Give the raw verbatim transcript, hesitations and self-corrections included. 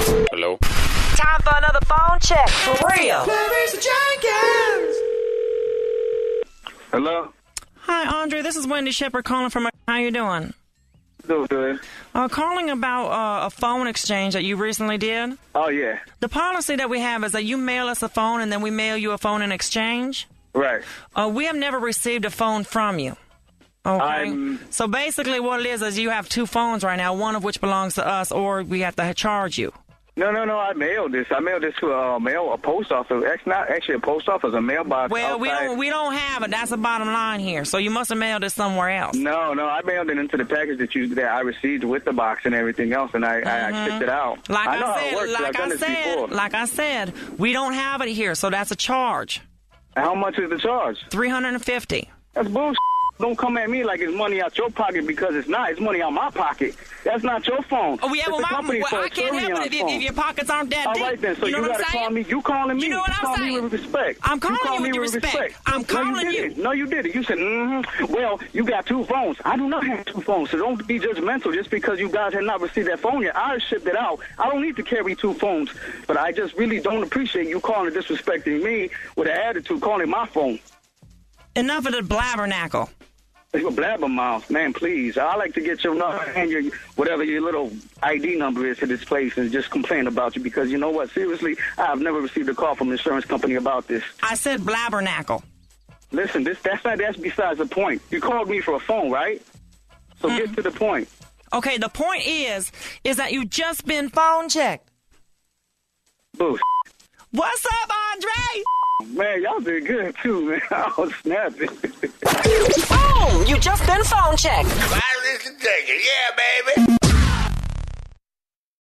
Hello? Time for another phone check. For real. Larry's Jenkins. Hello? Hi, Andre. This is Wendy Shepard calling from... How you doing? Doing good. Uh, calling about uh, a phone exchange that you recently did. Oh, yeah. The policy that we have is that you mail us a phone and then we mail you a phone in exchange. Right. Uh, we have never received a phone from you. Okay. I'm... So basically what it is is you have two phones right now, one of which belongs to us, or we have to charge you. No, no, no. I mailed this. I mailed this to a mail, a post office. It's not actually a post office, a mailbox. Well, we outside. don't we don't have it. That's the bottom line here. So you must have mailed it somewhere else. No, no. I mailed it into the package that you that I received with the box and everything else, and I, Mm-hmm. I shipped it out. Like I, know I how it said, works, like I've done I this said, before. like I said, we don't have it here, so that's a charge. How much is the charge? Three hundred and fifty. That's bullshit. Don't come at me like it's money out your pocket because it's not. It's money out my pocket. That's not your phone. Oh, yeah, it's well, the my, company well phone. I can't help it if, if, if your pockets aren't that All deep. right, then. So you know you what got I'm to saying? call me. You calling me. You know what I'm call saying? me with respect. I'm calling you, call you with me respect. respect. I'm calling no, you. you. Didn't. No, you didn't. You said, mm-hmm. Well, you got two phones. I do not have two phones, so don't be judgmental just because you guys have not received that phone yet. I shipped it out. I don't need to carry two phones, but I just really don't appreciate you calling and disrespecting me with an attitude, calling my phone. Enough of the blabbernackle. It's a blabbermouth, man, please. I like to get your number and your whatever your little I D number is to this place and just complain about you because you know what? Seriously, I've never received a call from an insurance company about this. I said blabbernacle. Listen, this that's not that's besides the point. You called me for a phone, right? So mm-hmm. get to the point. Okay, the point is, is that you just been phone checked. Boo. What's up, Andre? Man, y'all did good too, man. I was snapping. Boom! You just been phone checked. Wireless and take it. Yeah, baby.